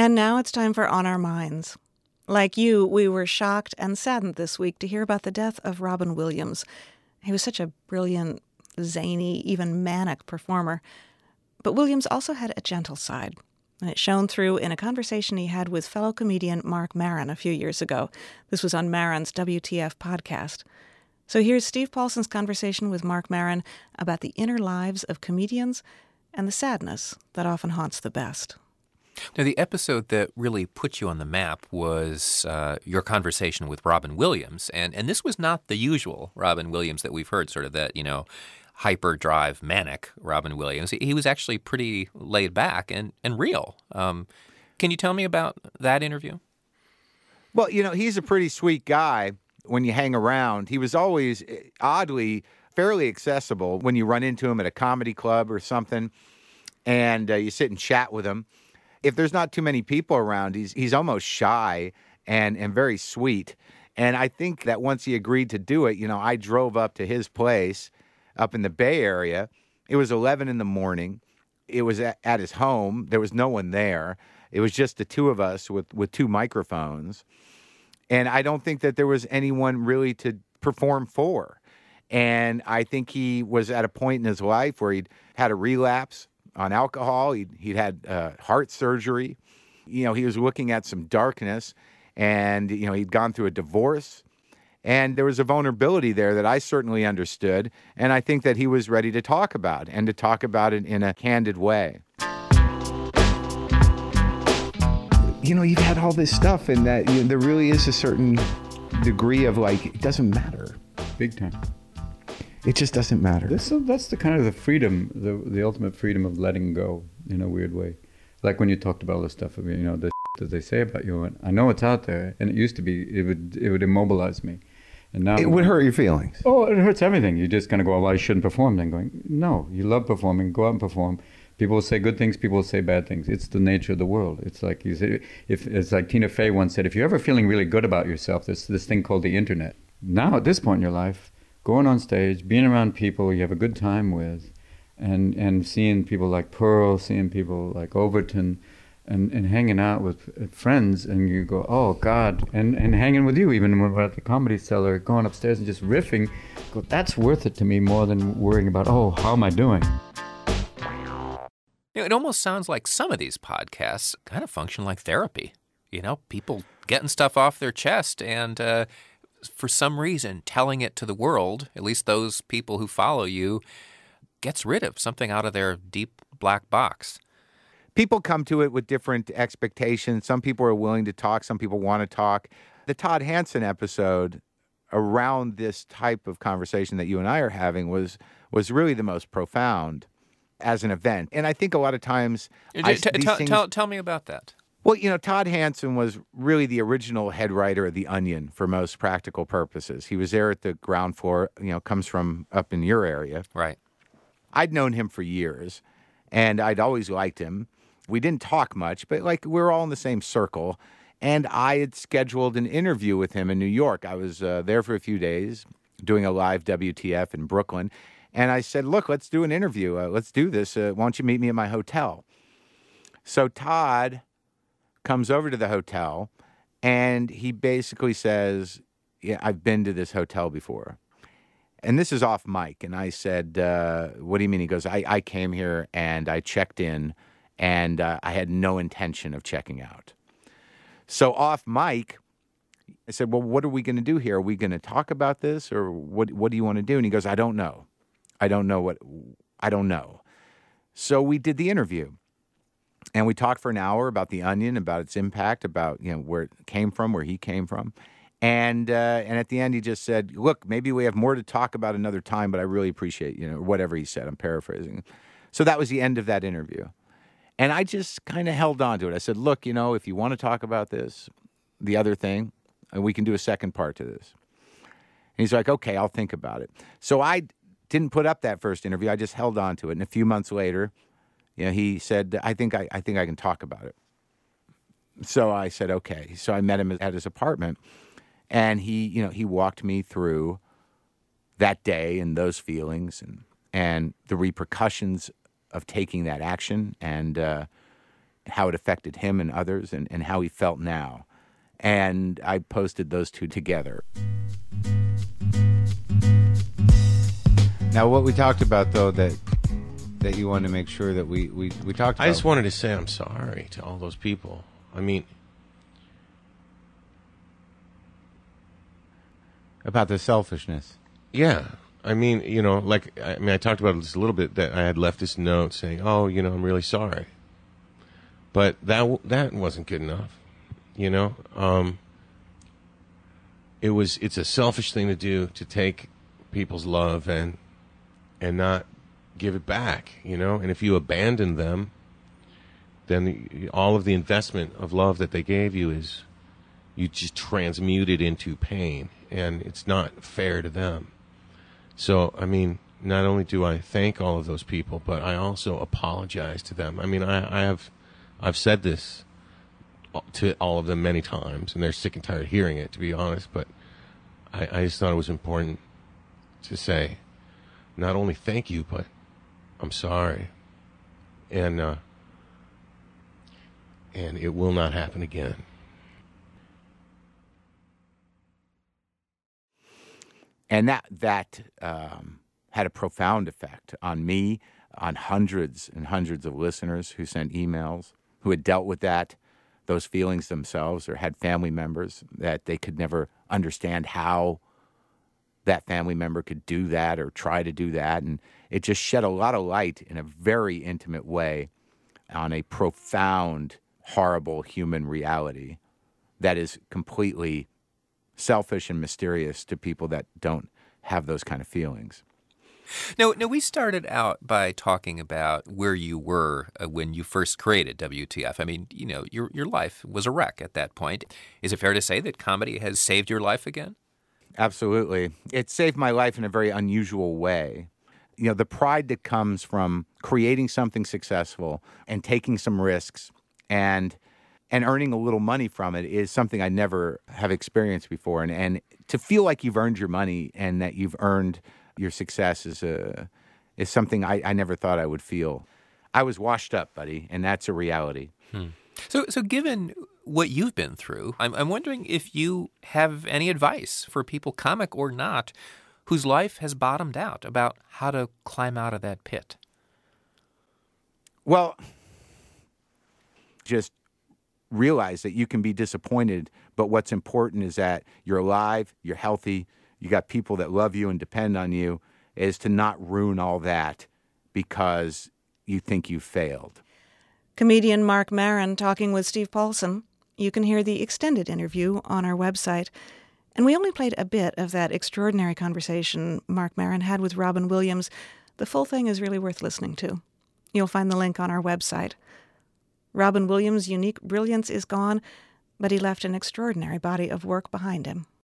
And now it's time for On Our Minds. Like you, we were shocked and saddened this week to hear about the death of Robin Williams. He was such a brilliant, zany, even manic performer. But Williams also had a gentle side, and it shone through in a conversation he had with fellow comedian Marc Maron a few years ago. This was on Maron's WTF podcast. So here's Steve Paulson's conversation with Marc Maron about the inner lives of comedians and the sadness that often haunts the best. Now, the episode that really put you on the map was your conversation with Robin Williams, and this was not the usual Robin Williams that we've heard, sort of that, hyperdrive, manic Robin Williams. He was actually pretty laid back and real. Can you tell me about that interview? Well, he's a pretty sweet guy when you hang around. He was always, oddly, fairly accessible when you run into him at a comedy club or something, and you sit and chat with him. If there's not too many people around, he's almost shy and very sweet. And I think that once he agreed to do it, I drove up to his place up in the Bay Area. It was 11 in the morning. It was at his home. There was no one there. It was just the two of us with two microphones. And I don't think that there was anyone really to perform for. And I think he was at a point in his life where he'd had a relapse on alcohol. He'd had heart surgery. He was looking at some darkness, and he'd gone through a divorce, and there was a vulnerability there that I certainly understood, and I think that he was ready to talk about, and to talk about it in a candid way. You've had all this stuff, and that there really is a certain degree of it doesn't matter. Big time. It just doesn't matter. That's the kind of the freedom, the ultimate freedom of letting go in a weird way. Like when you talked about all the stuff, the that they say about you. And I know it's out there, and it used to be, it would immobilize me. And now it would hurt your feelings. Oh, it hurts everything. You're just going to go, well, I shouldn't perform. Then going, no, you love performing, go out and perform. People will say good things, people will say bad things. It's the nature of the world. It's like you say, it's like Tina Fey once said, if you're ever feeling really good about yourself, there's this thing called the internet. Now, at this point in your life, going on stage, being around people you have a good time with, and seeing people like Pearl, seeing people like Overton, and hanging out with friends, and you go, oh, God, and hanging with you, even when we're at the Comedy Cellar, going upstairs and just riffing, go, that's worth it to me more than worrying about, oh, how am I doing? It almost sounds like some of these podcasts kind of function like therapy. People getting stuff off their chest and for some reason telling it to the world, at least those people who follow you, gets rid of something out of their deep black box. People come to it with different expectations. Some people are willing to talk. Some people want to talk. The Todd Hanson episode around this type of conversation that you and I are having was really the most profound as an event. And I think a lot of times... Tell me about that. Well, Todd Hanson was really the original head writer of The Onion for most practical purposes. He was there at the ground floor, comes from up in your area. Right. I'd known him for years, and I'd always liked him. We didn't talk much, but we were all in the same circle. And I had scheduled an interview with him in New York. I was there for a few days doing a live WTF in Brooklyn. And I said, look, let's do an interview. Let's do this. Why don't you meet me at my hotel? So Todd comes over to the hotel, and he basically says, yeah, I've been to this hotel before. And this is off mic. And I said, what do you mean? He goes, I came here and I checked in, and I had no intention of checking out. So off mic, I said, well, what are we going to do here? Are we going to talk about this, or what do you want to do? And he goes, I don't know. I don't know. So we did the interview. And we talked for an hour about The Onion, about its impact, about where it came from, where he came from. And at the end, he just said, look, maybe we have more to talk about another time, but I really appreciate, whatever he said. I'm paraphrasing. So that was the end of that interview. And I just kind of held on to it. I said, look, if you want to talk about this, the other thing, we can do a second part to this. And he's like, okay, I'll think about it. So I didn't put up that first interview. I just held on to it. And a few months later, he said, I think I can talk about it. So I said, okay. So I met him at his apartment, and he walked me through that day and those feelings and the repercussions of taking that action. And how it affected him and others, and how he felt now. And I posted those two together. Now, what we talked about, though, that you wanted to make sure that we talked about. I just wanted to say I'm sorry to all those people. I mean, about the selfishness. yeah. I mean, I talked about it just a little bit, that I had left this note saying, oh, I'm really sorry. But that wasn't good enough, It's a selfish thing to do, to take people's love and not give it back, And if you abandon them, then all of the investment of love that they gave you is you just transmute it into pain, and it's not fair to them. So, I mean, not only do I thank all of those people, but I also apologize to them. I mean, I've said this to all of them many times, and they're sick and tired of hearing it, to be honest, but I just thought it was important to say, not only thank you, but I'm sorry. And it will not happen again. And that had a profound effect on me, on hundreds and hundreds of listeners who sent emails, who had dealt with those feelings themselves, or had family members that they could never understand how that family member could do that or try to do that. And it just shed a lot of light in a very intimate way on a profound, horrible human reality that is completely selfish and mysterious to people that don't have those kind of feelings. Now, we started out by talking about where you were when you first created WTF. I mean, your life was a wreck at that point. Is it fair to say that comedy has saved your life again? Absolutely. It saved my life in a very unusual way. The pride that comes from creating something successful and taking some risks and earning a little money from it is something I never have experienced before. And to feel like you've earned your money and that you've earned your success is something I never thought I would feel. I was washed up, buddy, and that's a reality. So given what you've been through, I'm wondering if you have any advice for people, comic or not, whose life has bottomed out, about how to climb out of that pit. Well, just realize that you can be disappointed, but what's important is that you're alive, you're healthy, you got people that love you and depend on you, is to not ruin all that because you think you failed. Comedian Marc Maron talking with Steve Paulson. You can hear the extended interview on our website. And we only played a bit of that extraordinary conversation Marc Maron had with Robin Williams. The full thing is really worth listening to. You'll find the link on our website. Robin Williams' unique brilliance is gone, but he left an extraordinary body of work behind him.